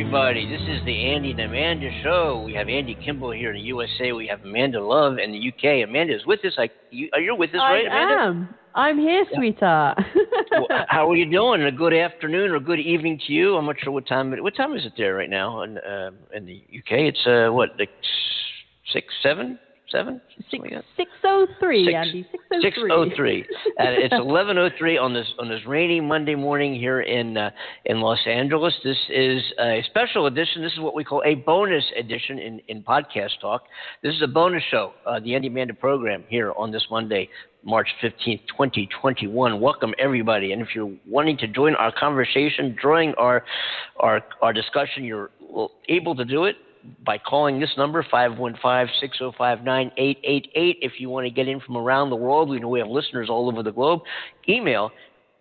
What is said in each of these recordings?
everybody. This is the Andy and Amanda Show. We have Andy Kimball here in the USA. We have Amanda Love in the UK. Amanda is with us. You're with us, right, Amanda? I am. I'm here, sweetheart. Well, how are you doing? A good afternoon or good evening to you. I'm not sure what time is it there right now in the UK? It's like 7? 6:03, Andy. 6:03. It's 11:03 on this rainy Monday morning here in Los Angeles. This is a special edition. This is what we call a bonus edition in podcast talk. This is a bonus show, the Andy Amanda program here on this Monday, March 15th, 2021. Welcome everybody. And if you're wanting to join our conversation during our discussion, you're able to do it by calling this number, 515-605-9888. If you want to get in from around the world, we know we have listeners all over the globe. Email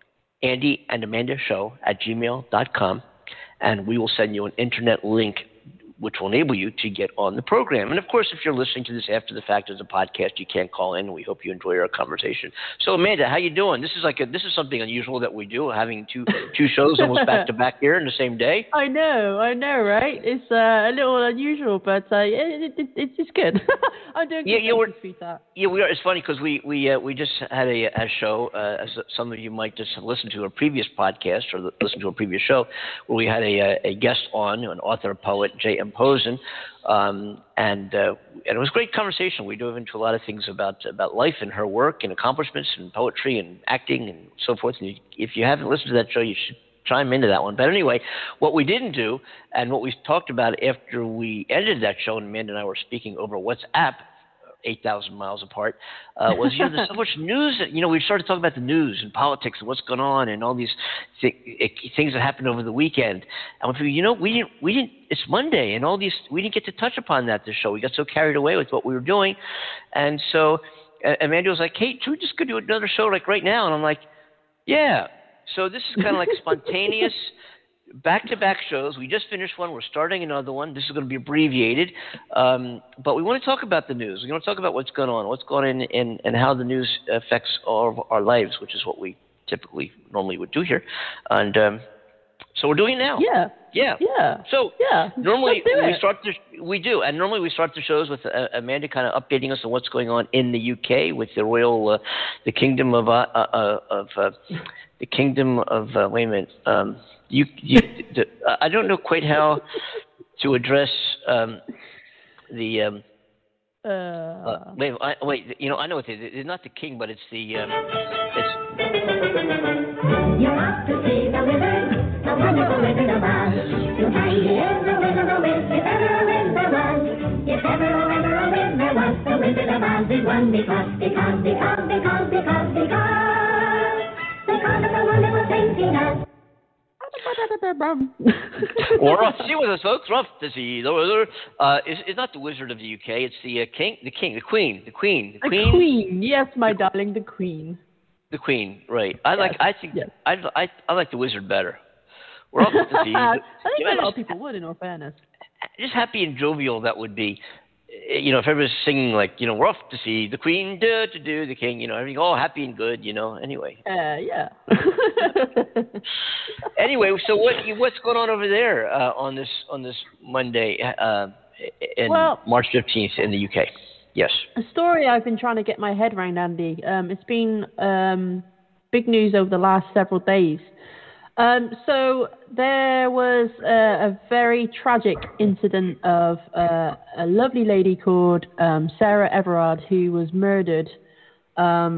andyandamandashow@gmail.com, and we will send you an internet link which will enable you to get on the program. And, of course, if you're listening to this after the fact as a podcast, you can't call in. We hope you enjoy our conversation. So, Amanda, how you doing? This is something unusual that we do, having two shows almost back-to-back here in the same day. I know, right? It's a little unusual, but it's good. I'm doing good, sweetheart. Yeah, we are. It's funny because we just had a show, as some of you might just listen to a previous podcast or listen to a previous show, where we had a guest on, an author, poet, J.M. Posen, and it was a great conversation. We dove into a lot of things about life and her work and accomplishments and poetry and acting and so forth. And if you haven't listened to that show, you should chime into that one. But anyway, what we didn't do and what we talked about after we ended that show, and Amanda and I were speaking over WhatsApp, 8,000 miles apart, was there's so much news that, we started talking about the news and politics and what's going on and all these things that happened over the weekend. And we didn't, it's Monday and all these, we didn't get to touch upon that this show. We got so carried away with what we were doing. And so Amanda was like, hey, should we just go do another show like right now? And I'm like, yeah. So this is kind of like spontaneous back-to-back shows. We just finished one. We're starting another one. This is going to be abbreviated. But we want to talk about the news. We want to talk about what's going on and how the news affects all of our lives, which is what we normally would do here. And so we're doing it now. Yeah. So normally we do. And normally we start the shows with Amanda kind of updating us on what's going on in the UK with the royal, the kingdom of wait a minute. I don't know quite how to address wait. I know what it is. It's not the king, but it's the. You're off to see the wizard, the wonderful Wizard of Oz. To find he is the Wizard of Wiz, if ever a wiz there was. If ever a wiz there was, the Wizard of Oz is one because of the wonderful things he does. We're off to see with us, folks. We're off to see the wizard. It's not the Wizard of the UK. It's the king, the queen. The queen. Yes, my darling, the queen. The queen, right? I like the wizard better. We're off to see. I think a lot of people would, in all fairness. Just happy and jovial that would be. If everybody's singing we're off to see the queen, the king, everything all happy and good, anyway. Yeah. Anyway, so what's going on over there on this Monday, March 15th in the UK? Yes. A story I've been trying to get my head around, Andy. It's been big news over the last several days. So there was a very tragic incident of a lovely lady called Sarah Everard who was murdered. But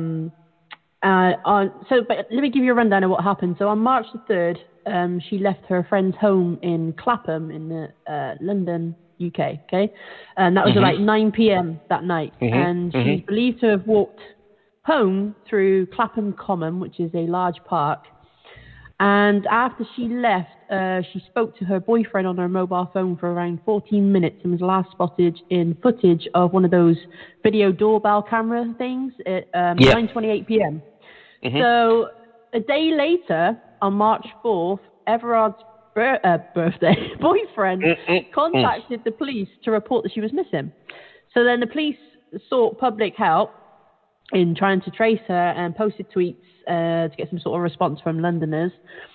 let me give you a rundown of what happened. So on March the 3rd, she left her friend's home in Clapham in London, UK. Okay, and that was at 9 p.m. that night, and she's believed to have walked home through Clapham Common, which is a large park. And after she left, she spoke to her boyfriend on her mobile phone for around 14 minutes and was last spotted in footage of one of those video doorbell camera things at 9:28 p.m. So a day later, on March 4th, Everard's boyfriend contacted the police to report that she was missing. So then the police sought public help in trying to trace her and posted tweets to get some sort of response from Londoners.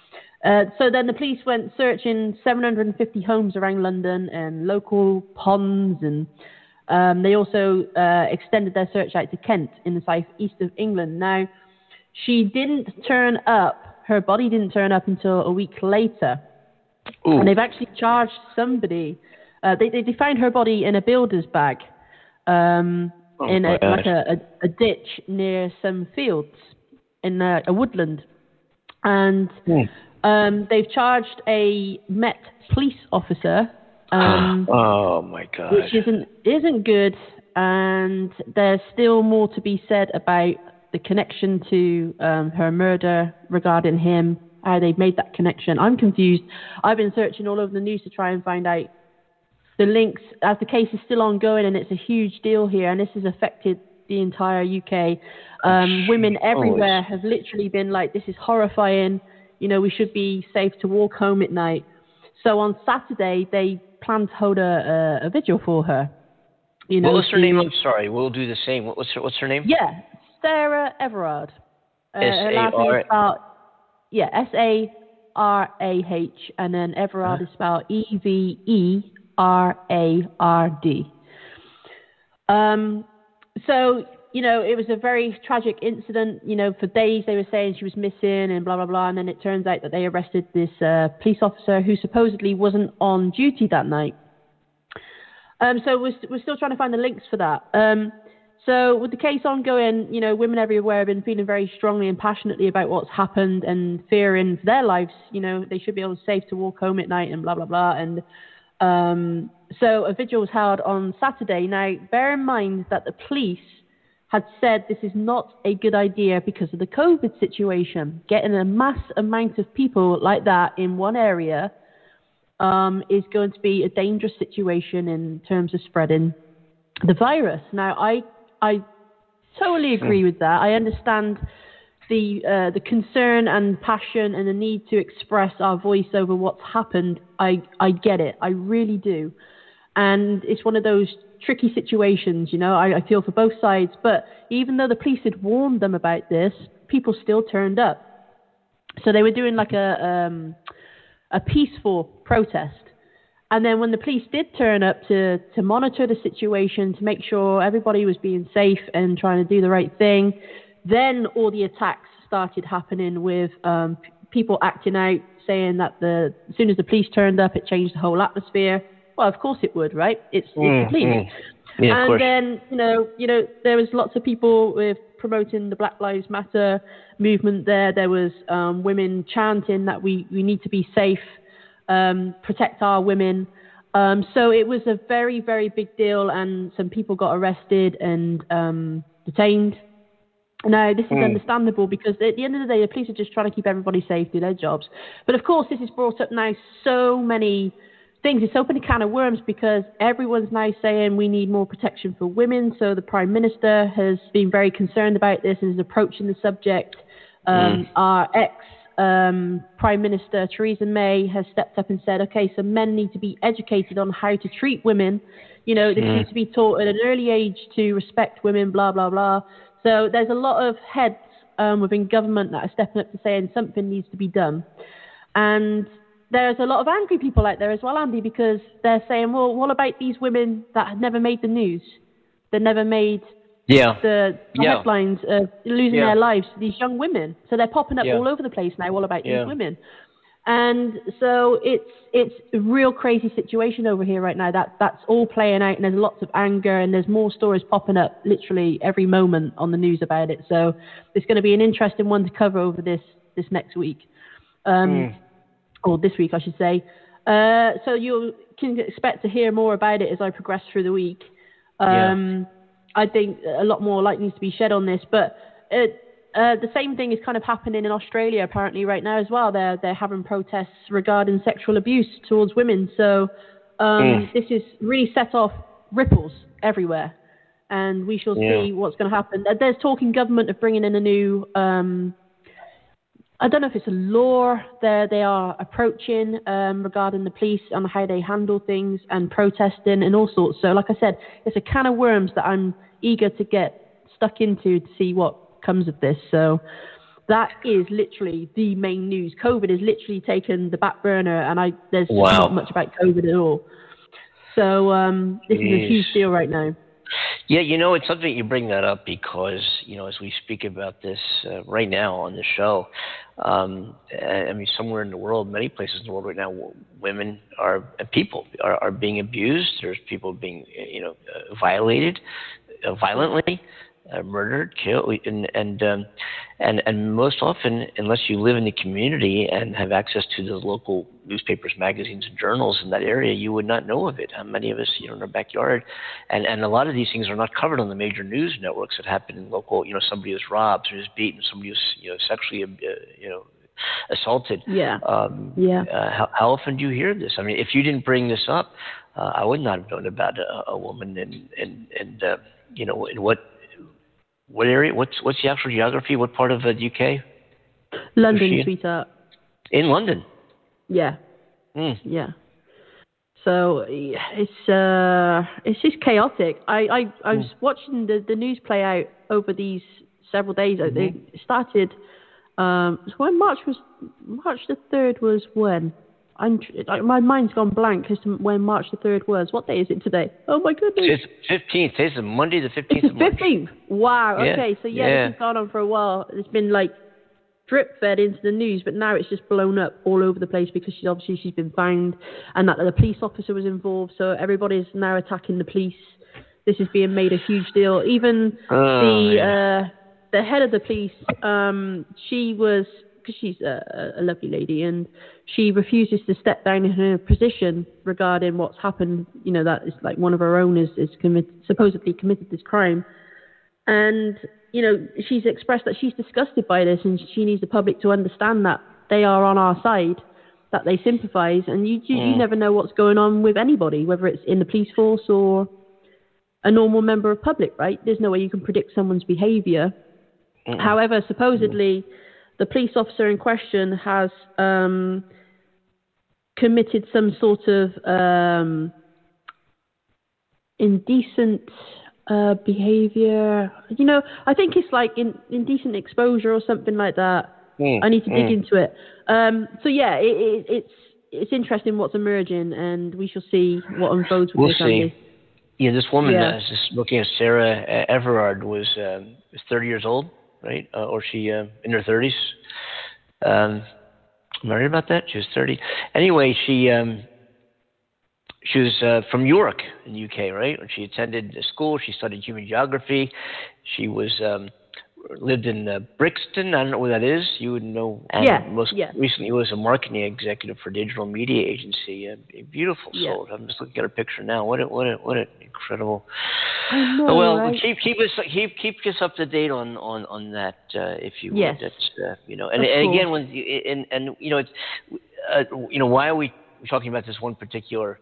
So then the police went searching 750 homes around London and local ponds, and they also extended their search out to Kent in the southeast of England. Now, she didn't turn up. Her body didn't turn up until a week later. Ooh. And they've actually charged somebody. They found her body in a builder's bag in a ditch near some fields in a woodland. And they've charged a Met police officer. Oh my God! Which isn't good, and there's still more to be said about the connection to her murder regarding him. How they've made that connection. I'm confused. I've been searching all over the news to try and find out the links, as the case is still ongoing, and it's a huge deal here, and this has affected the entire UK. Women everywhere have literally been like, "This is horrifying. You know, we should be safe to walk home at night." So on Saturday, they plan to hold a vigil for her. You know, what's her name? I'm sorry. We'll do the same. What's her name? Yeah, Sarah Everard. S-A-R. S-A-R-A-H, and then Everard is spelled E-V-E-R-A-R-D. So, you know, it was a very tragic incident. You know, for days they were saying she was missing and blah, blah, blah. And then it turns out that they arrested this police officer who supposedly wasn't on duty that night. So we're still trying to find the links for that. So with the case ongoing, you know, women everywhere have been feeling very strongly and passionately about what's happened and fearing for their lives. You know, they should be able to safe to walk home at night and blah, blah, blah. And so a vigil was held on Saturday. Now, bear in mind that the police had said this is not a good idea because of the COVID situation. Getting a mass amount of people like that in one area is going to be a dangerous situation in terms of spreading the virus. Now, I totally agree with that. I understand the concern and passion and the need to express our voice over what's happened. I get it. I really do. And it's one of those tricky situations, you know. I feel for both sides. But even though the police had warned them about this, people still turned up. So they were doing like a peaceful protest. And then when the police did turn up to monitor the situation, to make sure everybody was being safe and trying to do the right thing, then all the attacks started happening with people acting out, saying that as soon as the police turned up, it changed the whole atmosphere. Well, of course it would, right? It's the police. Yeah, and then, you know, there was lots of people with promoting the Black Lives Matter movement there. There was women chanting that we need to be safe, protect our women. So it was a very, very big deal, and some people got arrested and detained. Now, this is understandable because at the end of the day, the police are just trying to keep everybody safe, do their jobs. But of course, this has brought up now so many things. It's opened a can of worms because everyone's now saying we need more protection for women. So the Prime Minister has been very concerned about this and is approaching the subject. Our Prime Minister Theresa May has stepped up and said, okay, so men need to be educated on how to treat women. You know, they need to be taught at an early age to respect women, blah, blah, blah. So there's a lot of heads within government that are stepping up to saying something needs to be done. And there's a lot of angry people out there as well, Andy, because they're saying, well, what about these women that have never made the news? That never made the headlines of losing their lives, these young women. So they're popping up all over the place now, all about these women. And so it's a real crazy situation over here right now. That's all playing out, and there's lots of anger, and there's more stories popping up literally every moment on the news about it. So it's going to be an interesting one to cover over this next week. Or this week, I should say. So you can expect to hear more about it as I progress through the week. I think a lot more light needs to be shed on this. But the same thing is kind of happening in Australia apparently right now as well. They're having protests regarding sexual abuse towards women. So this is really set off ripples everywhere. And we shall see what's going to happen. There's talk in government of bringing in a new... I don't know if it's a law they are approaching regarding the police and how they handle things and protesting and all sorts. So like I said, it's a can of worms that I'm eager to get stuck into to see what comes of this. So that is literally the main news. COVID has literally taken the back burner, and there's Wow. not much about COVID at all. So this is a huge deal right now. Yeah, it's something you bring that up because, as we speak about this right now on the show, somewhere in the world, many places in the world right now, women people are being abused. There's people being, violated violently. Murdered, killed, and most often, unless you live in the community and have access to the local newspapers, magazines, and journals in that area, you would not know of it. Many of us, in our backyard, and a lot of these things are not covered on the major news networks that happen in local. Somebody was robbed, somebody was beaten, somebody was sexually, assaulted. Yeah. How often do you hear this? If you didn't bring this up, I would not have known about a woman in what area? What's the actual geography? What part of the UK? London, sweetheart. In London. Yeah. Yeah. So it's just chaotic. I was watching the news play out over these several days. Mm-hmm. They started. When March the 3rd was when. My mind's gone blank as to when March the 3rd was. What day is it today? Oh my goodness! It's 15th. It's Monday the 15th. It's the 15th. Wow. Yeah. Okay. So this has gone on for a while. It's been like drip fed into the news, but now it's just blown up all over the place because she's been found, and that the police officer was involved. So everybody's now attacking the police. This is being made a huge deal. Even the head of the police, she was. Because she's a lovely lady, and she refuses to step down in her position regarding what's happened. That is like one of her owners is supposedly committed this crime, and she's expressed that she's disgusted by this, and she needs the public to understand that they are on our side, that they sympathise, and you never know what's going on with anybody, whether it's in the police force or a normal member of public, right? There's no way you can predict someone's behaviour. However, supposedly. The police officer in question has committed some sort of indecent behavior. I think it's like indecent exposure or something like that. I need to dig into it. It's interesting what's emerging, and we shall see what unfolds with this. We'll see. Yeah, this woman, just looking at Sarah Everard, was 30 years old. Right? Or she in her 30s. Am I right about that? She was 30. Anyway, she was from York in the UK, right? When she attended school, she studied human geography. She was lived in Brixton. I don't know where that is. You would know. And recently was a marketing executive for a digital media agency. A beautiful soul. I'm just looking at her picture now. What an incredible. I know, well, right? keep us up to date on that if you would. Yes. That's and again when it's why are we talking about this one particular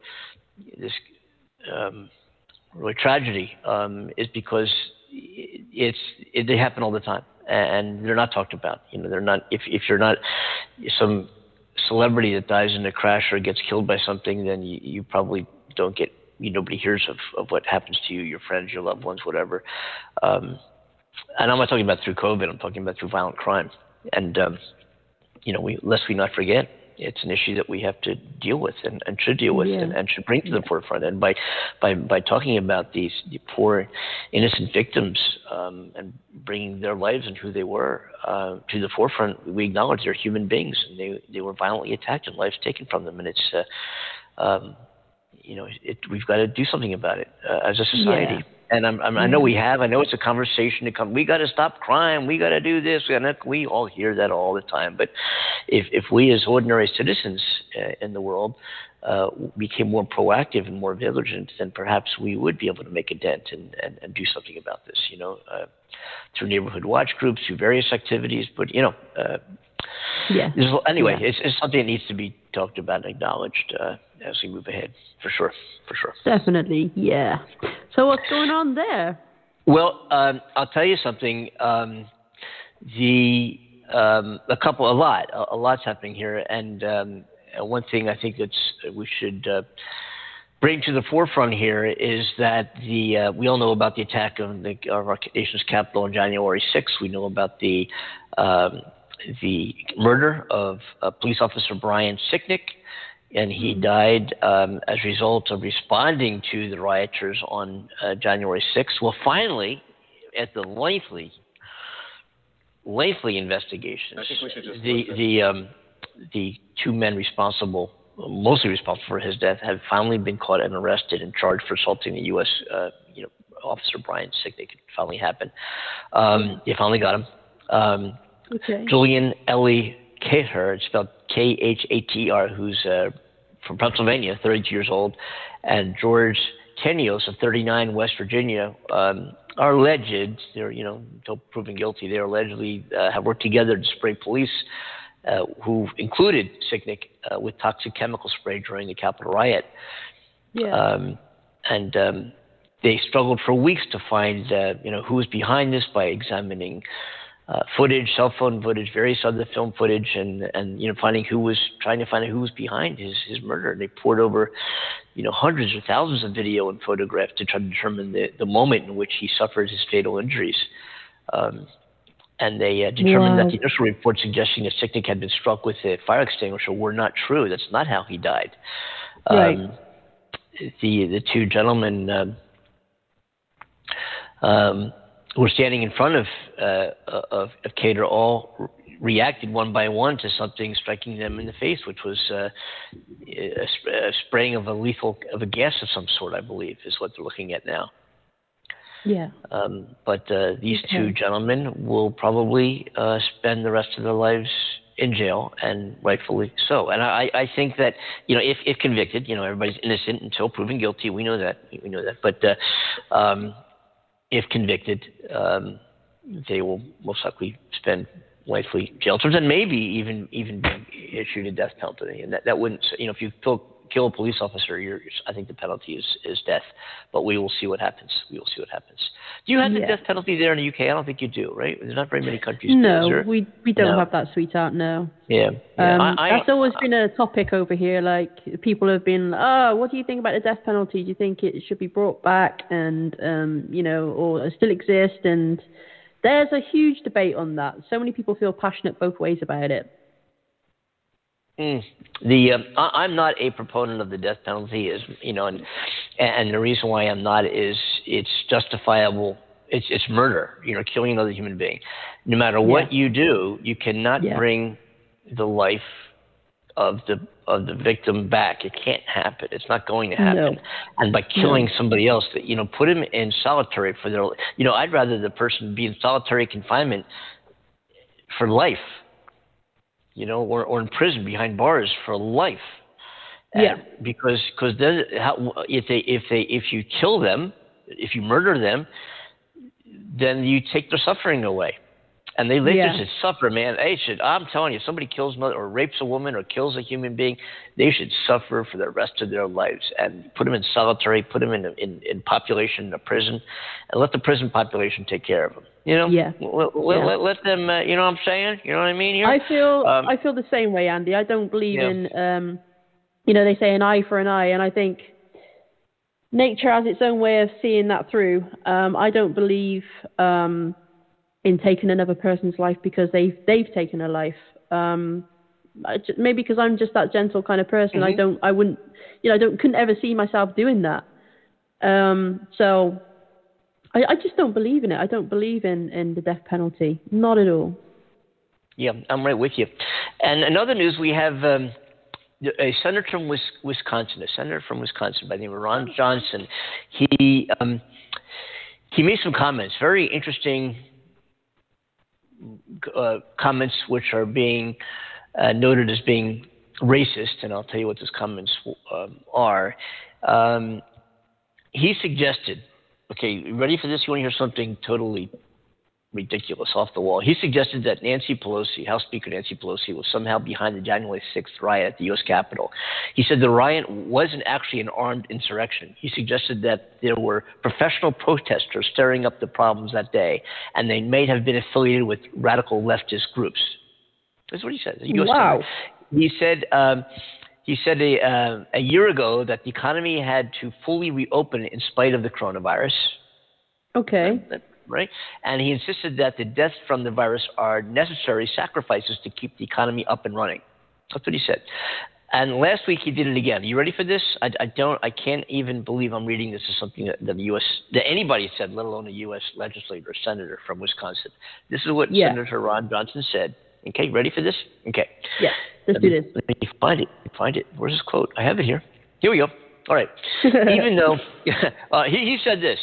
really tragedy is because they happen all the time, and they're not talked about. They're not. If you're not some celebrity that dies in a crash or gets killed by something, then you probably don't get. Nobody hears of what happens to you, your friends, your loved ones, whatever. And I'm not talking about through COVID. I'm talking about through violent crime. And lest we not forget, it's an issue that we have to deal with and should deal with and should bring to the forefront. And by talking about the poor innocent victims and bringing their lives and who they were to the forefront, we acknowledge they're human beings and they were violently attacked and lives taken from them. And it's we've got to do something about it as a society. And I know we have. I know it's a conversation to come. We got to stop crime. We got to do this. We all hear that all the time. But if we as ordinary citizens in the world became more proactive and more vigilant, then perhaps we would be able to make a dent and do something about this, through neighborhood watch groups, through various activities. But, anyway, it's something that needs to be talked about and acknowledged as we move ahead, for sure. Definitely, yeah. So what's going on there? Well, I'll tell you something. A lot's happening here, and one thing I think we should bring to the forefront here is that we all know about the attack of our nation's capital on January 6th. We know about the murder of police officer Brian Sicknick, and he died as a result of responding to the rioters on January 6th. Well, finally, at the lengthy investigations, I think we should just the two men mostly responsible for his death, have finally been caught and arrested and charged for assaulting the U.S. Officer Brian Sicknick. It finally happened. They finally got him. Okay. Julian Ellie Khater, it's spelled Khater, who's from Pennsylvania, 32 years old, and George Tenios of 39, West Virginia, are alleged, they're, until proven guilty, they allegedly have worked together to spray police who included Sicknick with toxic chemical spray during the Capitol riot. Yeah. They struggled for weeks to find, who was behind this by examining footage, cell phone footage, various other film footage, and trying to find out who was behind his murder. And they poured over, hundreds or thousands of video and photographs to try to determine the moment in which he suffered his fatal injuries. And they determined that the initial report suggesting that Sicknick had been struck with a fire extinguisher were not true. That's not how he died. Right. The two gentlemen who were standing in front of Khater all reacted one by one to something striking them in the face, which was a spraying of a gas of some sort, I believe, is what they're looking at now. Yeah. But these two gentlemen will probably spend the rest of their lives in jail, and rightfully so. And I think that, if convicted, everybody's innocent until proven guilty. We know that. But if convicted, they will most likely spend likely jail terms, and maybe even be issued a death penalty. And that wouldn't, if you kill a police officer, I think the penalty is death. But we will see what happens. Do you have the death penalty there in the UK? I don't think you do, right? There's not very many countries. No, we don't have that, sweetheart. No. Yeah. That's always been a topic over here. Like, people have been, what do you think about the death penalty? Do you think it should be brought back and or still exist? And there's a huge debate on that. So many people feel passionate both ways about it. I'm not a proponent of the death penalty, and the reason why I'm not is it's justifiable. It's murder, killing another human being. No matter what you do, you cannot bring the life of the victim back. It can't happen. It's not going to happen. No. And by killing somebody else, put him in solitary for their. I'd rather the person be in solitary confinement for life. Or in prison behind bars for life. Because then if you kill them, if you murder them, then you take their suffering away. And they should suffer, man. I'm telling you, if somebody kills or rapes a woman or kills a human being, they should suffer for the rest of their lives. And put them in solitary, put them in population, in a prison, and let the prison population take care of them. Let them. You know what I'm saying? You know what I mean here? I feel the same way, Andy. I don't believe in. They say an eye for an eye, and I think nature has its own way of seeing that through. I don't believe in taking another person's life because they've taken a life. Maybe because I'm just that gentle kind of person. Mm-hmm. Couldn't ever see myself doing that. So I just don't believe in it. I don't believe in the death penalty. Not at all. Yeah, I'm right with you. And in other news, we have a senator from Wisconsin, by the name of Ron Johnson. He made some comments, very interesting comments, which are being noted as being racist, and I'll tell you what those comments are. He suggested, okay, ready for this? You want to hear something totally ridiculous, off the wall? He suggested that Nancy Pelosi, House Speaker Nancy Pelosi, was somehow behind the January 6th riot at the U.S. Capitol. He said the riot wasn't actually an armed insurrection. He suggested that there were professional protesters stirring up the problems that day, and they may have been affiliated with radical leftist groups. That's what he said. Wow. He said He said a year ago that the economy had to fully reopen in spite of the coronavirus. Okay. Right? And he insisted that the deaths from the virus are necessary sacrifices to keep the economy up and running. That's what he said. And last week he did it again. Are you ready for this? I can't even believe I'm reading this as something that anybody said, let alone a U.S. legislator or senator from Wisconsin. This is what Senator Ron Johnson said. Okay, ready for this? Okay. Yeah, let's do this. Let me find it. Where's his quote? I have it here. Here we go. All right. Even though he said this.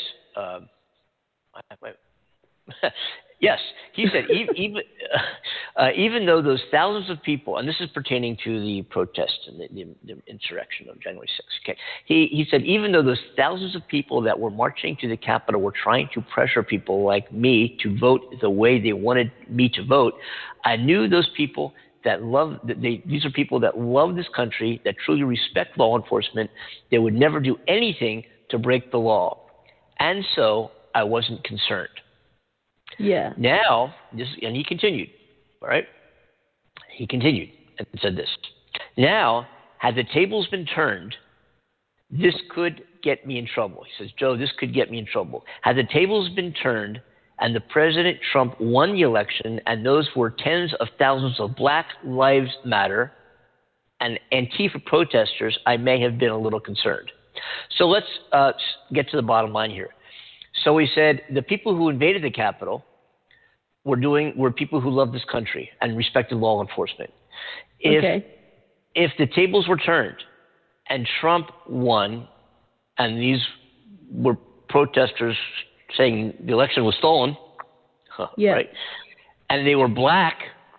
Yes, he said even though those thousands of people, and this is pertaining to the protest and the insurrection of January 6th. Okay, he said even though those thousands of people that were marching to the Capitol were trying to pressure people like me to vote the way they wanted me to vote, I knew those people these are people that love this country, that truly respect law enforcement. They would never do anything to break the law, and so I wasn't concerned. Yeah. Now, and he continued, all right? He continued and said this. Now, had the tables been turned, this could get me in trouble. He says, Joe, this could get me in trouble. Had the tables been turned and the President Trump won the election, and those were tens of thousands of Black Lives Matter and Antifa protesters, I may have been a little concerned. So let's get to the bottom line here. So he said the people who invaded the Capitol were people who loved this country and respected law enforcement. If the tables were turned and Trump won, and these were protesters saying the election was stolen, right? And they were black,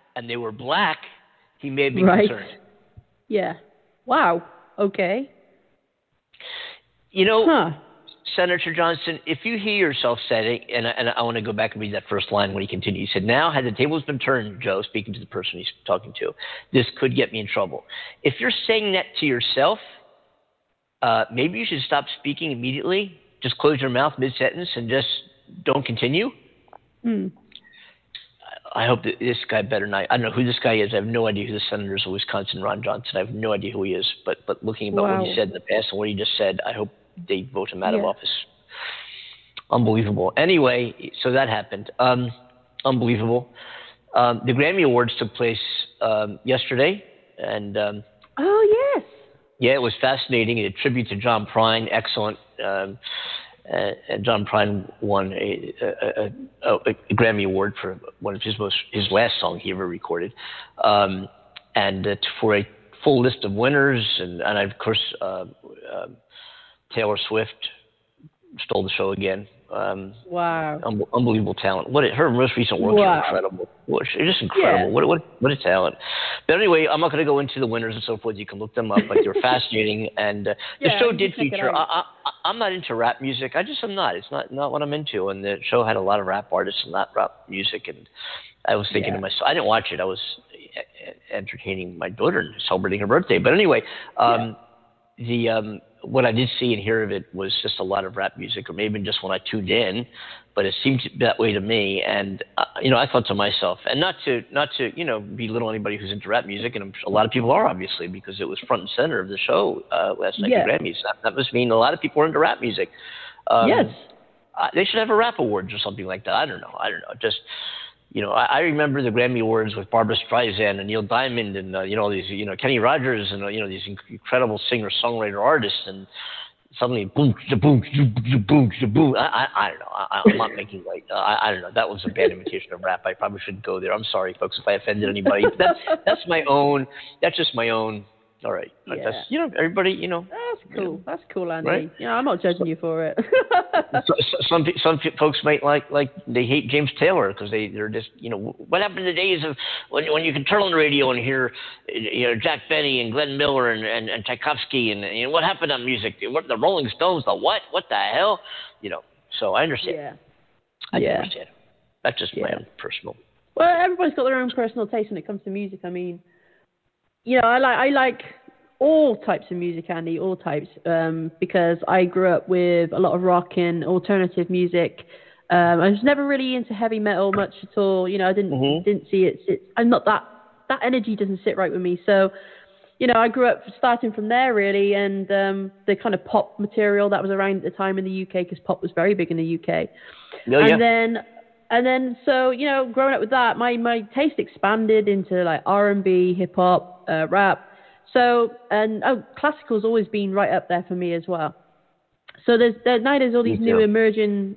he may have been concerned. Yeah. Wow. Okay. You know, Senator Johnson, if you hear yourself saying, and I want to go back and read that first line when he continued. He said, now had the tables been turned, Joe, speaking to the person he's talking to, this could get me in trouble. If you're saying that to yourself, maybe you should stop speaking immediately. Just close your mouth mid-sentence and just don't continue. I hope that this guy better not. I don't know who this guy is. I have no idea who the senator is of Wisconsin, Ron Johnson. I have no idea who he is. But looking at what he said in the past and what he just said, I hope they vote him out of office. Unbelievable. Anyway, so that happened. Unbelievable. The Grammy Awards took place yesterday, and yeah, it was fascinating. A tribute to John Prine, excellent. And John Prine won a Grammy Award for one of his last song he ever recorded, and for a full list of winners, and of course. Taylor Swift stole the show again. Wow. Unbelievable talent. Her most recent works are incredible. Just incredible. Yeah. What a talent. But anyway, I'm not going to go into the winners and so forth. You can look them up, but they're fascinating. And the show did feature. I'm not into rap music. I'm not. It's not what I'm into. And the show had a lot of rap artists and not rap music. And I was thinking to myself, I didn't watch it. I was entertaining my daughter and celebrating her birthday. But anyway, what I did see and hear of it was just a lot of rap music, or maybe just when I tuned in, but it seemed that way to me. And I thought to myself, and not to belittle anybody who's into rap music, and a lot of people are, obviously, because it was front and center of the show last night at the Grammys. That must mean a lot of people are into rap music. Yes, they should have a rap awards or something like that. I don't know. Just. I remember the Grammy Awards with Barbra Streisand and Neil Diamond and these Kenny Rogers and these incredible singer-songwriter artists, and suddenly boom, boom, boom, boom. I don't know. I'm not making light. I don't know. That was a bad imitation of rap. I probably shouldn't go there. I'm sorry, folks, if I offended anybody. But that's my own. That's just my own. All right. Yeah. That's, everybody, That's cool. That's cool, Andy. Right? I'm not judging you for it. Some folks might like they hate James Taylor because they're just, what happened to the days of when you can turn on the radio and hear, Jack Benny and Glenn Miller and Tchaikovsky and what happened on music? What, the Rolling Stones, the what? What the hell? So I understand. Yeah. I understand. That's just my own personal. Well, everybody's got their own personal taste when it comes to music. I mean, I like all types of music, Andy, all types, because I grew up with a lot of rock and alternative music. I was never really into heavy metal much at all. I didn't see it. I'm not that energy doesn't sit right with me. So, I grew up starting from there really, and the kind of pop material that was around at the time in the UK, because pop was very big in the UK. Oh, yeah. And then, so, growing up with that, my taste expanded into like R&B, hip hop, rap. So, classical's always been right up there for me as well. So now there's all these new emerging,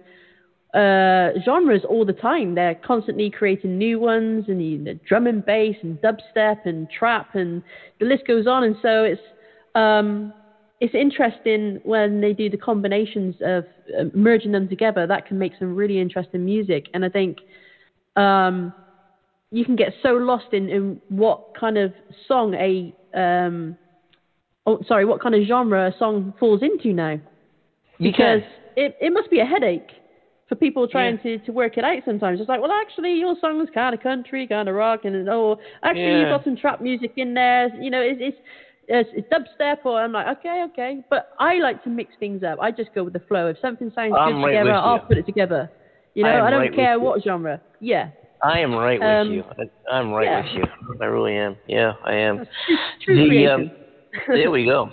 genres all the time. They're constantly creating new ones, and the drum and bass and dubstep and trap, and the list goes on. And so it's interesting when they do the combinations of merging them together. That can make some really interesting music. And I think you can get so lost in what kind of song what kind of genre a song falls into now. Because it must be a headache for people trying to work it out sometimes. It's like, well, actually, your song is kind of country, kind of rock, and you've got some trap music in there. It's dubstep, or I'm like, okay. But I like to mix things up. I just go with the flow. If something sounds good together, I'll put it together. I don't care what genre. Yeah. I am right with you. I'm right with you. I really am. Yeah, I am. True there we go.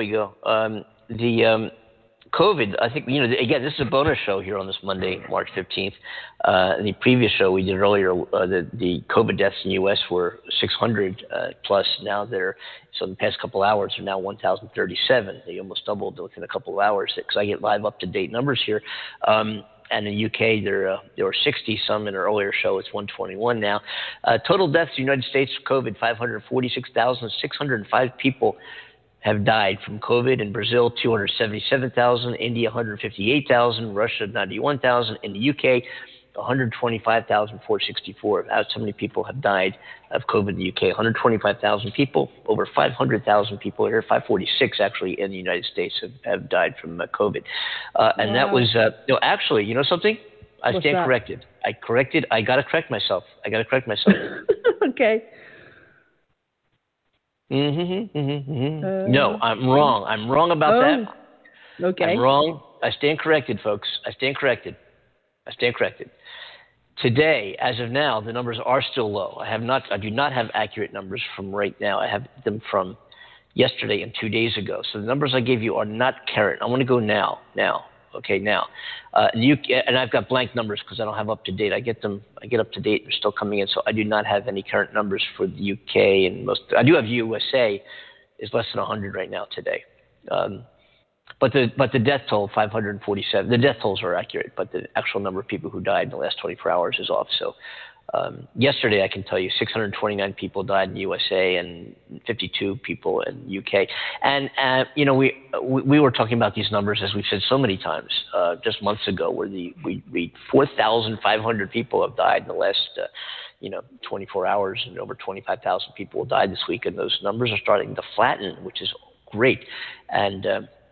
The COVID, I think, again, this is a bonus show here on this Monday, March 15th. The previous show we did earlier, the COVID deaths in the U.S. were 600 plus. Now so in the past couple hours, they're now 1,037. They almost doubled within a couple of hours, because I get live up-to-date numbers here. And in the UK, there were 60 some in an earlier show. It's 121 now. Total deaths in the United States for COVID, 546,605 people have died from COVID. In Brazil, 277,000. India, 158,000. Russia, 91,000. In the UK, 125,464. That's how many people have died of COVID in the UK. 125,000 people. Over 500,000 people here. 546 actually in the United States have died from COVID. And that was actually, you know something? I stand corrected. I got to correct myself. Okay. No, I'm wrong. I'm wrong about that. Okay. I'm wrong. I stand corrected, folks. I stand corrected. Today, as of now, the numbers are still low. I do not have accurate numbers from right now. I have them from yesterday and 2 days ago. So the numbers I gave you are not current. I want to go now. Okay, now. And I've got blank numbers because I don't have up to date. I get up to date. They're still coming in. So I do not have any current numbers for the UK and I do have USA is less than 100 right now today. But the death toll, 547. The death tolls are accurate, but the actual number of people who died in the last 24 hours is off. So yesterday, I can tell you, 629 people died in the USA and 52 people in the UK. And we were talking about these numbers, as we've said so many times, just months ago, where we 4,500 people have died in the last 24 hours, and over 25,000 people will die this week, and those numbers are starting to flatten, which is great. And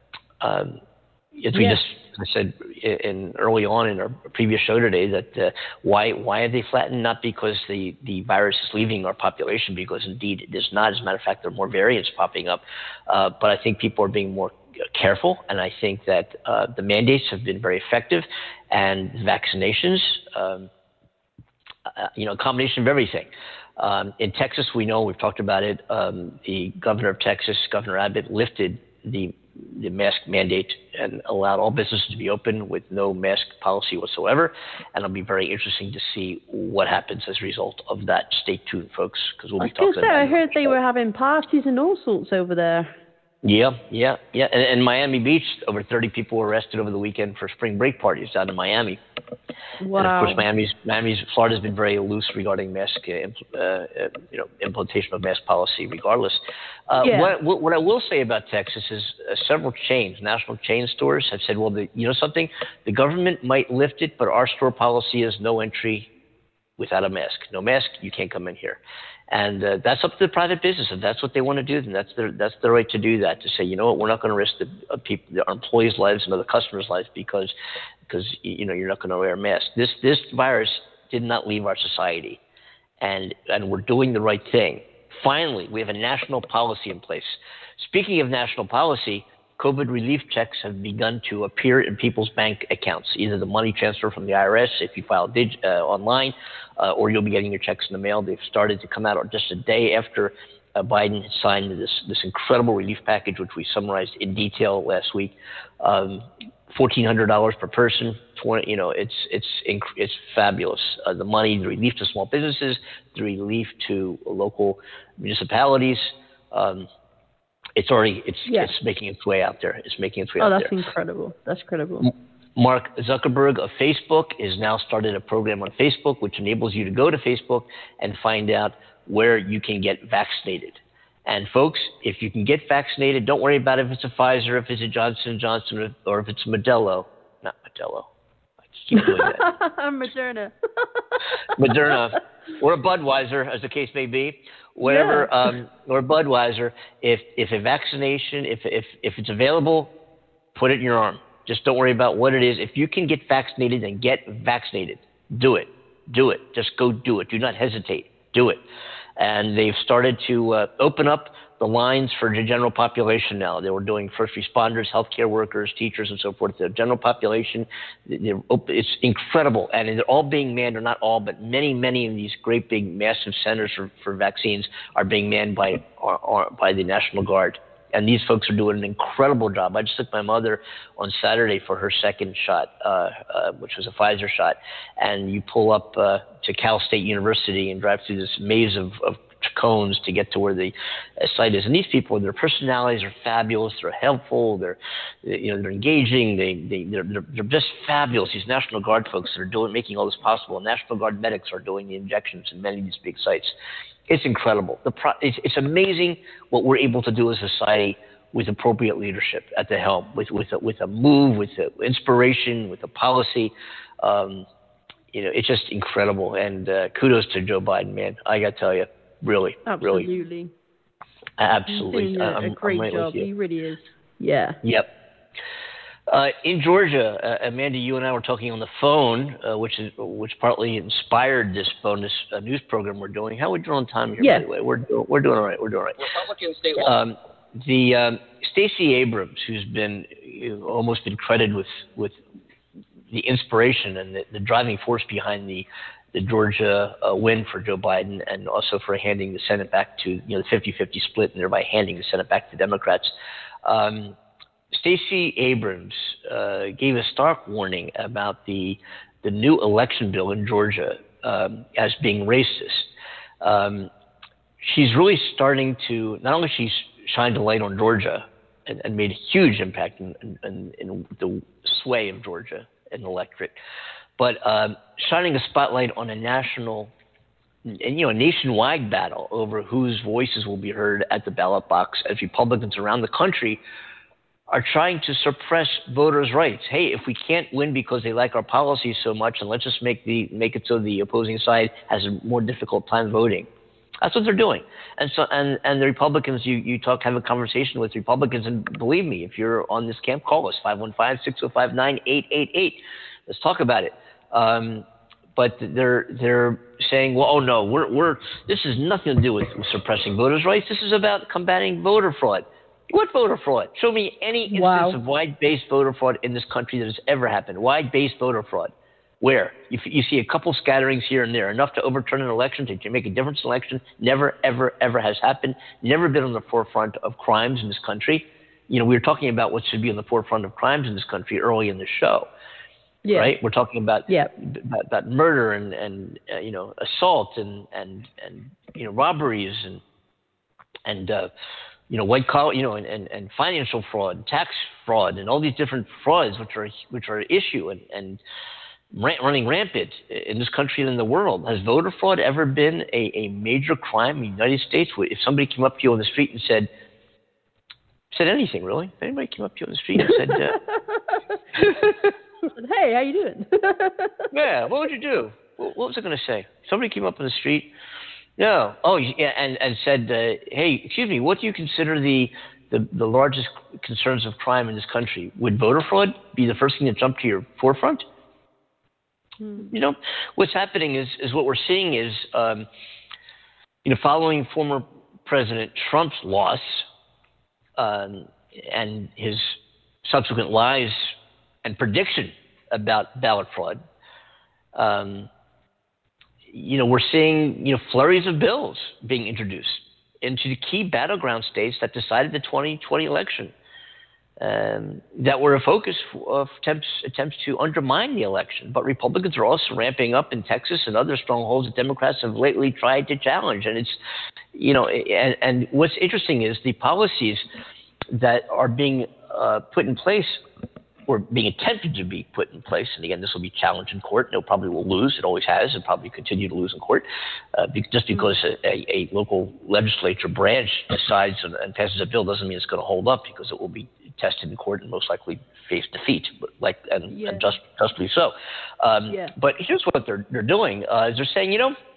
as we just said early on in our previous show today, that why are they flattened? Not because the virus is leaving our population, because indeed it is not. As a matter of fact, there are more variants popping up. But I think people are being more careful, and I think that the mandates have been very effective, and vaccinations, a combination of everything. In Texas, we know, we've talked about it, the governor of Texas, Governor Abbott, lifted the mask mandate and allowed all businesses to be open with no mask policy whatsoever. And it'll be very interesting to see what happens as a result of that. Stay tuned, folks, because we'll be talking about it. I heard they were having parties and all sorts over there. Yeah. And in Miami Beach, over 30 people were arrested over the weekend for spring break parties down in Miami. Wow. And of course, Florida's been very loose regarding mask, implementation of mask policy, regardless. What I will say about Texas is several chains, national chain stores, have said, well, the government might lift it, but our store policy is no entry without a mask. No mask, you can't come in here. And that's up to the private business. If that's what they want to do, then that's their right to do that. To say, you know what, we're not going to risk our employees' lives and other customers' lives because you're not going to wear a mask. This virus did not leave our society, and we're doing the right thing. Finally, we have a national policy in place. Speaking of national policy, COVID relief checks have begun to appear in people's bank accounts, either the money transfer from the IRS if you file online, or you'll be getting your checks in the mail. They've started to come out just a day after Biden signed this incredible relief package, which we summarized in detail last week. $1,400 per person. It's fabulous. The money, the relief to small businesses, the relief to local municipalities. It's making its way out there. It's making its way out there. Oh, that's incredible. That's incredible. Mark Zuckerberg of Facebook has now started a program on Facebook which enables you to go to Facebook and find out where you can get vaccinated. And folks, if you can get vaccinated, don't worry about if it's a Pfizer, if it's a Johnson & Johnson, or if it's Modelo. Not Modelo. I keep doing that. Moderna. Moderna. Or a Budweiser, as the case may be. Whatever, or Budweiser. If a vaccination, if it's available, put it in your arm. Just don't worry about what it is. If you can get vaccinated, then get vaccinated. Do it. Do it. Just go do it. Do not hesitate. Do it. And they've started to open up the lines for the general population now. They were doing first responders, healthcare workers, teachers, and so forth. The general population, it's incredible. And they're all being manned, or not all, but many of these great big massive centers for vaccines are being manned by the National Guard. And these folks are doing an incredible job. I just took my mother on Saturday for her second shot, which was a Pfizer shot. And you pull up to Cal State University and drive through this maze of cones to get to where the site is. And these people, their personalities are fabulous. They're helpful. They're engaging. They're just fabulous. These National Guard folks that are making all this possible. National Guard medics are doing the injections in many of these big sites. It's incredible. It's amazing what we're able to do as a society with appropriate leadership at the helm, with a move, with inspiration, with a policy. It's just incredible. And kudos to Joe Biden, man. I got to tell you, really, absolutely. Really. Absolutely. He's doing a great job. He really is. Yeah. Yep. In Georgia, Amanda, you and I were talking on the phone, which partly inspired this bonus news program we're doing. How are we doing on time here, by the way? We're doing all right. We're doing all right. Republican state law. Stacey Abrams, who's been almost been credited with the inspiration and the driving force behind the Georgia win for Joe Biden, and also for handing the Senate back to the 50-50 split, and thereby handing the Senate back to Democrats. Stacey Abrams gave a stark warning about the new election bill in Georgia as being racist. She's really starting to, not only she's shined a light on Georgia and made a huge impact in the sway of Georgia in the electorate, but shining a spotlight on a national, a nationwide battle over whose voices will be heard at the ballot box as Republicans around the country are trying to suppress voters' rights. Hey, if we can't win because they like our policies so much, and let's just make it so the opposing side has a more difficult time voting. That's what they're doing. And so, and the Republicans, you have a conversation with Republicans, and believe me, if you're on this camp, call us 515-605-9888. Let's talk about it. But they're saying, well, oh no, this has nothing to do with suppressing voters' rights. This is about combating voter fraud. What voter fraud? Show me any instance of wide-based voter fraud in this country that has ever happened. Wide-based voter fraud. Where? You see a couple scatterings here and there, enough to overturn an election, to make a difference in an election. Never, ever, ever has happened. Never been on the forefront of crimes in this country. We were talking about what should be on the forefront of crimes in this country early in the show. Yeah. Right? We're talking about about murder and assault and robberies and white collar, and financial fraud, tax fraud, and all these different frauds which are an issue and running rampant in this country and in the world. Has voter fraud ever been a major crime in the United States? If somebody came up to you on the street and said anything, really? If anybody came up to you on the street and said, hey, how you doing? Yeah, what would you do? What was I going to say? Somebody came up on the street. No. Oh, yeah, and said, hey, excuse me, what do you consider the largest concerns of crime in this country? Would voter fraud be the first thing that jumped to your forefront? What's happening is what we're seeing is, following former President Trump's loss and his subsequent lies and prediction about ballot fraud, we're seeing, flurries of bills being introduced into the key battleground states that decided the 2020 election, that were a focus of attempts to undermine the election. But Republicans are also ramping up in Texas and other strongholds that Democrats have lately tried to challenge. And it's, and what's interesting is the policies that are being put in place or being attempted to be put in place. And again, this will be challenged in court. It probably will lose. It always has, and probably continue to lose in court, just because a local legislature branch decides and passes a bill doesn't mean it's going to hold up, because it will be tested in court and most likely face defeat, and justly so. But here's what they're doing: is they're saying,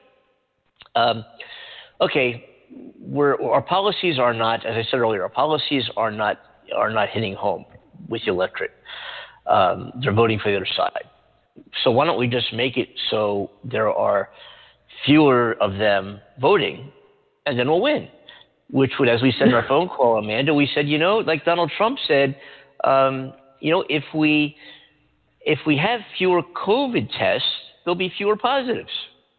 okay, our policies are not, as I said earlier, our policies are not hitting home with the electorate. They're voting for the other side. So why don't we just make it so there are fewer of them voting, and then we'll win? Which would, as we said in our phone call, Amanda, we said, like Donald Trump said, if we have fewer COVID tests, there'll be fewer positives.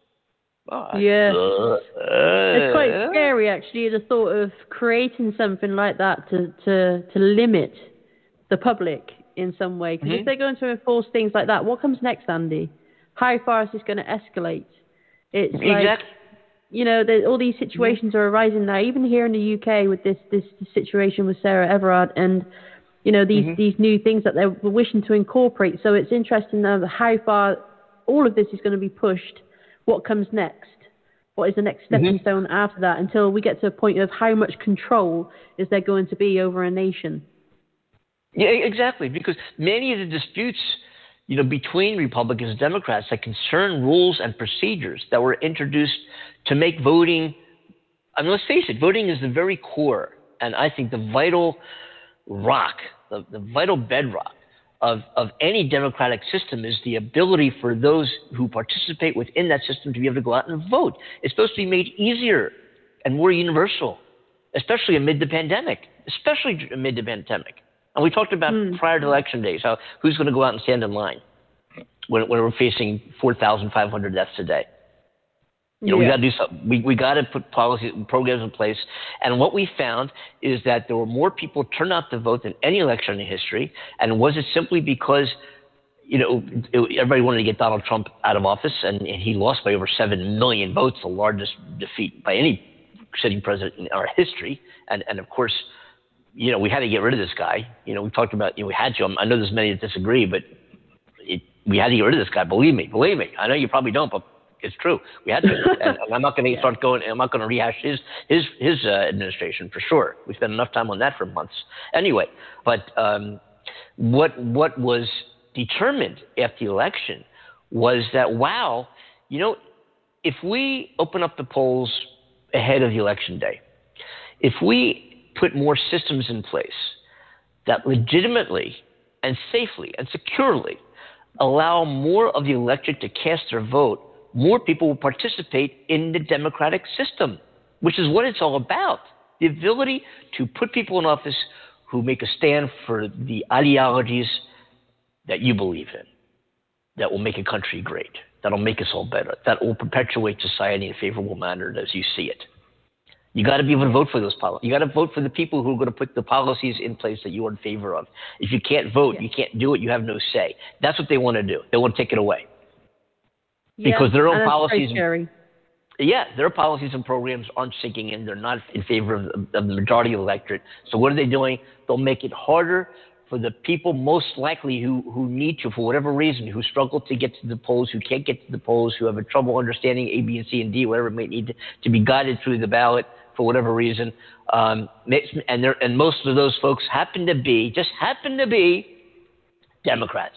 It's quite scary, actually, the thought of creating something like that to limit the public in some way. Because if they're going to enforce things like that, what comes next, Andy? How far is this going to escalate? It's exactly. All these situations are arising now, even here in the UK with this situation with Sarah Everard and, these new things that they're wishing to incorporate. So it's interesting now how far all of this is going to be pushed. What comes next? What is the next stepping stone after that, until we get to a point of how much control is there going to be over a nation? Yeah, exactly, because many of the disputes between Republicans and Democrats that concern rules and procedures that were introduced to make voting, let's face it, voting is the very core, and I think the vital rock, the vital bedrock of any democratic system is the ability for those who participate within that system to be able to go out and vote. It's supposed to be made easier and more universal, especially amid the pandemic, And we talked about prior to election days, who's going to go out and stand in line when we're facing 4,500 deaths a day. We got to do something. We got to put policies and programs in place. And what we found is that there were more people turn out to vote than any election in history. And was it simply because, everybody wanted to get Donald Trump out of office, and he lost by over 7 million votes, the largest defeat by any sitting president in our history. And of course, we had to get rid of this guy. We talked about, we had to. I know there's many that disagree, but we had to get rid of this guy. Believe me. I know you probably don't, but it's true. We had to. And I'm not going to start going. I'm not going to rehash his administration for sure. We spent enough time on that for months. Anyway, but what was determined after the election was that, if we open up the polls ahead of the election day, if we put more systems in place that legitimately and safely and securely allow more of the electorate to cast their vote, more people will participate in the democratic system, which is what it's all about. The ability to put people in office who make a stand for the ideologies that you believe in, that will make a country great, that will make us all better, that will perpetuate society in a favorable manner as you see it. You got to be able to vote for those policies. You got to vote for the people who are going to put the policies in place that you are in favor of. If you can't vote, you can't do it, you have no say. That's what they want to do. They want to take it away. Because their own policies, their policies and programs aren't sinking in. They're not in favor of the majority of the electorate. So what are they doing? They'll make it harder for the people most likely who need to, for whatever reason, who struggle to get to the polls, who can't get to the polls, who have a trouble understanding A, B, and C, and D, whatever it may need to be guided through the ballot for whatever reason. And most of those folks happen to be Democrats.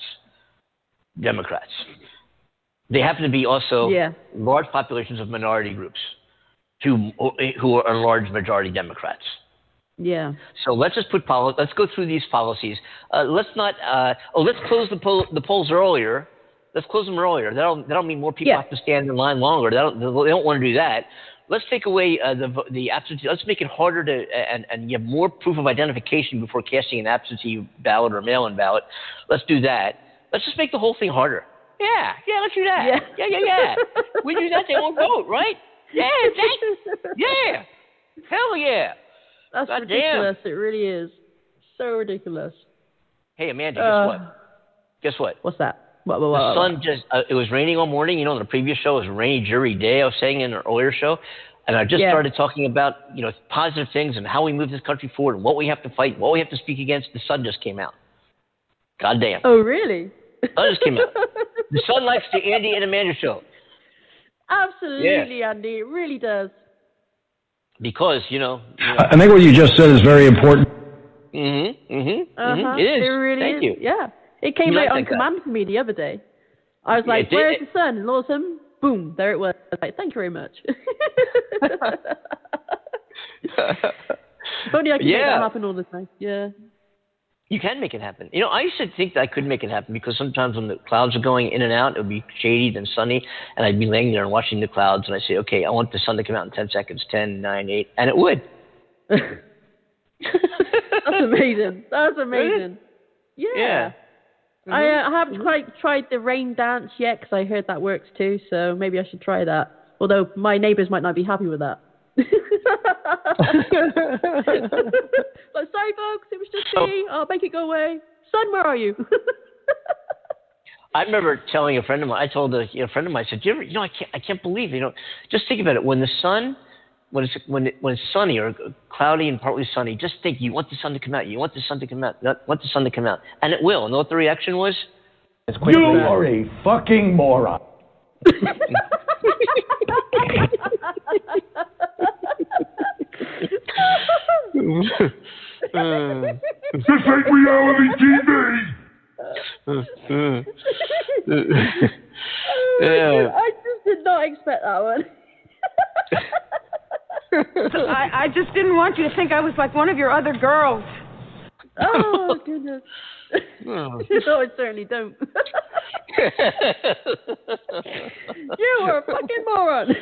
They happen to be also large populations of minority groups who are large majority Democrats. Yeah. So let's just let's go through these policies. Let's close the polls earlier. Let's close them earlier. That'll mean more people have to stand in line longer. They don't want to do that. Let's take away the absentee. Let's make it harder to and you have more proof of identification before casting an absentee ballot or mail-in ballot. Let's do that. Let's just make the whole thing harder. Yeah, let's do that. Yeah. We do that, they won't vote, right? Yeah. Hell yeah. That's God ridiculous. Damn. It really is. So ridiculous. Hey, Amanda, guess what? What's that? The sun just, it was raining all morning. You know, in the previous show, it was a rainy, dreary day, I was saying in an earlier show. And I just started talking about, you know, positive things and how we move this country forward and what we have to fight, what we have to speak against. The sun just came out. God damn. Oh, really? The sun just came out. The sun likes the Andy and Amanda show. Absolutely, Andy. It really does. Because, you know. I think what you just said is very important. It is. It really Thank is. you. Yeah. It came right on command for me the other day. I was like, where's the sun? And all of a sudden, boom, there it was. I was like, thank you very much. If only I could make that happen all the time. Yeah. You can make it happen. You know, I used to think that I could make it happen because sometimes when the clouds are going in and out, it would be shady then sunny, and I'd be laying there and watching the clouds, and I'd say, okay, I want the sun to come out in 10 seconds, 10, 9, 8, and it would. That's amazing. That's amazing. Yeah. I haven't quite tried the rain dance yet because I heard that works too, so maybe I should try that. Although my neighbours might not be happy with that. Like, sorry folks, it was just me. I'll make it go away. Sun, where are you? I remember telling a friend of mine, I told a friend of mine, I said, I can't believe, just think about it. When the sun, when it's sunny or cloudy and partly sunny, just think, you want the sun to come out, you want the sun to come out, you want the sun to come out. And it will. And know what the reaction was? You are a fucking moron. This ain't reality TV. I just did not expect that one. I just didn't want you to think I was like one of your other girls. Oh, goodness. No, I certainly don't. You are a fucking moron.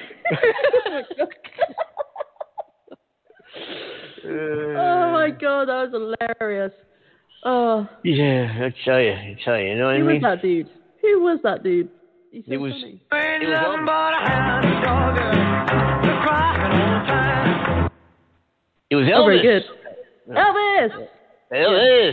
Oh, my God, that was hilarious. Oh. Yeah, I tell you, you know what I mean? Who was that dude? Who was that dude? He's so it was funny. It was Elvis. Oh, very good. Elvis! Elvis!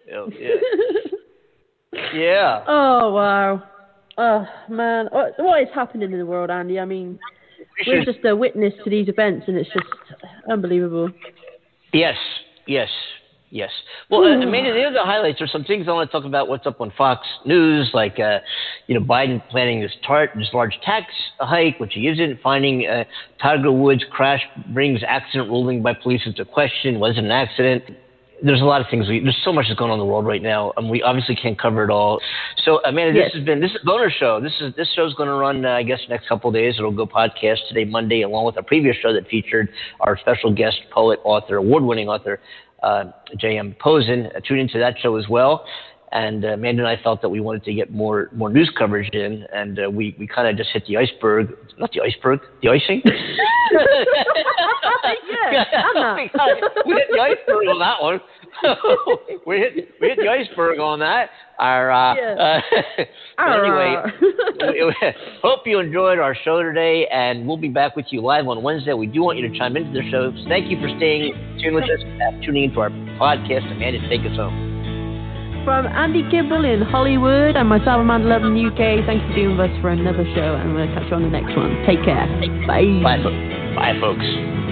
Yeah. Oh, wow. Oh, man. What is happening in the world, Andy? I mean, we're just a witness to these events, and it's just unbelievable. Yes. Well, Amanda, the other highlights are some things I want to talk about. What's up on Fox News, like Biden planning this large tax hike, which he isn't. Finding Tiger Woods crash brings accident ruling by police into question. Was it an accident? There's a lot of things. There's so much that's going on in the world right now, and we obviously can't cover it all. So, Amanda, this is a bonus show. This show's going to run, I guess, next couple of days. It'll go podcast today, Monday, along with our previous show that featured our special guest, poet, author, award-winning author, J.M. Posen. Tune into that show as well. And Amanda and I felt that we wanted to get more news coverage in, and we kind of just hit the iceberg. Not the iceberg, the icing. We hit the iceberg on that one. we hit the iceberg on that. Anyway, hope you enjoyed our show today, and we'll be back with you live on Wednesday. We do want you to chime into the show. So thank you for staying tuned with us, tuning into our podcast. Amanda, take us home. From Andy Kimball in Hollywood and myself, Amanda Love in the UK, thank you for being with us for another show, and we'll catch you on the next one. Take care. Bye. Bye, folks.